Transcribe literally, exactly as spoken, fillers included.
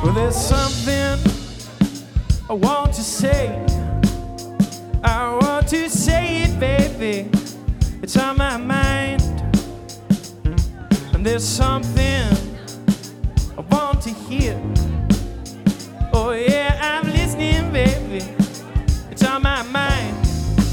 Well, there's something I want to say. I want to say it, baby. It's on my mind. And there's something I want to hear.